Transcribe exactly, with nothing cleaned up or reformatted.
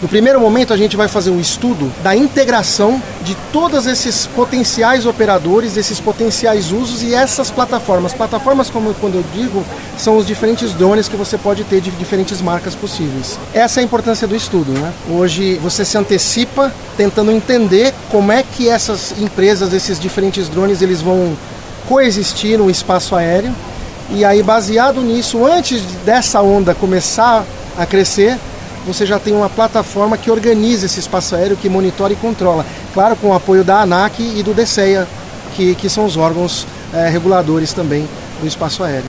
No primeiro momento, a gente vai fazer um estudo da integração de todos esses potenciais operadores, esses potenciais usos e essas plataformas. Plataformas, como quando eu digo, são os diferentes drones que você pode ter de diferentes marcas possíveis. Essa é a importância do estudo, né? Hoje você se antecipa tentando entender como é que essas empresas, esses diferentes drones, eles vão coexistir no espaço aéreo. E aí, baseado nisso, antes dessa onda começar a crescer, você já tem uma plataforma que organiza esse espaço aéreo, que monitora e controla. Claro, com o apoio da ANAC e do DSEA, que, que são os órgãos é, reguladores também do espaço aéreo.